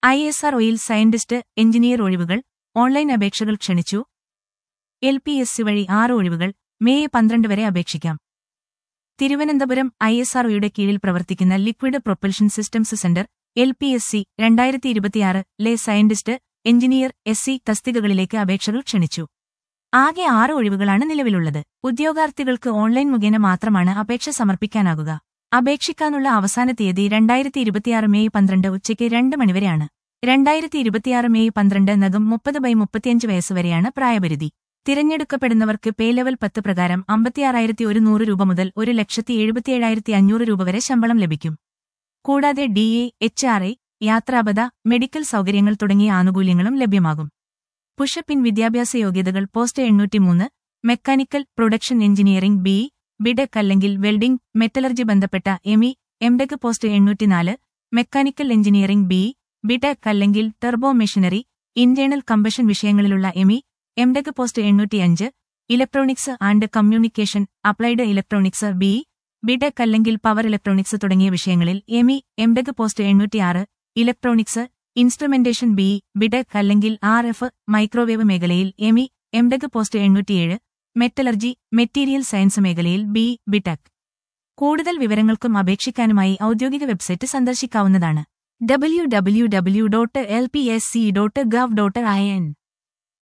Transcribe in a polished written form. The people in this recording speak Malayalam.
ISROയിൽ സയന്റിസ്റ്റ്, എഞ്ചിനീയർ ഒഴിവുകൾ, ഓൺലൈൻ അപേക്ഷകൾ ക്ഷണിച്ചു. LPSC വഴി 6 ഒഴിവുകൾ, മെയ് 12 വരെ അപേക്ഷിക്കാം. തിരുവനന്തപുരം ISROയുടെ കീഴിൽ പ്രവർത്തിക്കുന്ന liquid propulsion systems centre, LPSC 2026 ലെ സയന്റിസ്റ്റ്, എഞ്ചിനീയർ, SC തസ്തികകളിലേക്ക് അപേക്ഷകൾ ക്ഷണിച്ചു. ആകെ 6 ഒഴിവുകളാണ് നിലവിലുള്ളത്. ഉദ്യോഗാർത്ഥികൾക്ക് ഓൺലൈൻ മുഖേന മാത്രമാണ് അപേക്ഷ സമർപ്പിക്കാനാകുക. അപേക്ഷിക്കാനുള്ള അവസാന തീയതി 2026 മെയ് 12 ഉച്ചയ്ക്ക് 2 മണിവരെയാണ്. 2026 മെയ് 12 നകം 30/35 വയസ്സുവരെയാണ് പ്രായപരിധി. തിരഞ്ഞെടുക്കപ്പെടുന്നവർക്ക് പേ ലെവൽ 10 പ്രകാരം 56,100 രൂപ മുതൽ 1,77,500 രൂപ വരെ ശമ്പളം ലഭിക്കും. കൂടാതെ DA, HRA, യാത്രാബത്ത, മെഡിക്കൽ സൗകര്യങ്ങൾ തുടങ്ങിയ ആനുകൂല്യങ്ങളും ലഭ്യമാകും. പുഷപ്പിൻ വിദ്യാഭ്യാസ യോഗ്യതകൾ post 803, mechanical, production engineering BE, BTech അല്ലെങ്കിൽ വെൽഡിംഗ്, മെറ്റലർജി ബന്ധപ്പെട്ട ME, MTech post 804, mechanical engineering BE, BTech അല്ലെങ്കിൽ ടർബോ മെഷീനറി, ഇന്റേണൽ കമ്പഷൻ വിഷയങ്ങളിലുള്ള ME, MTech post 805, electronics and communication, applied electronics BE, BTech അല്ലെങ്കിൽ പവർ ഇലക്ട്രോണിക്സ് തുടങ്ങിയ വിഷയങ്ങളിൽ ME, MTech post 806, electronics, instrumentation BE, BTech അല്ലെങ്കിൽ RF, മൈക്രോവേവ് മേഖലയിൽ ME, MTech post 807, metallurgy, material science മേഖലയിൽ BE, ബിടെക്. കൂടുതൽ വിവരങ്ങൾക്കും അപേക്ഷിക്കാനുമായി ഔദ്യോഗിക വെബ്സൈറ്റ് സന്ദർശിക്കാവുന്നതാണ്. www.lpsc.gov.in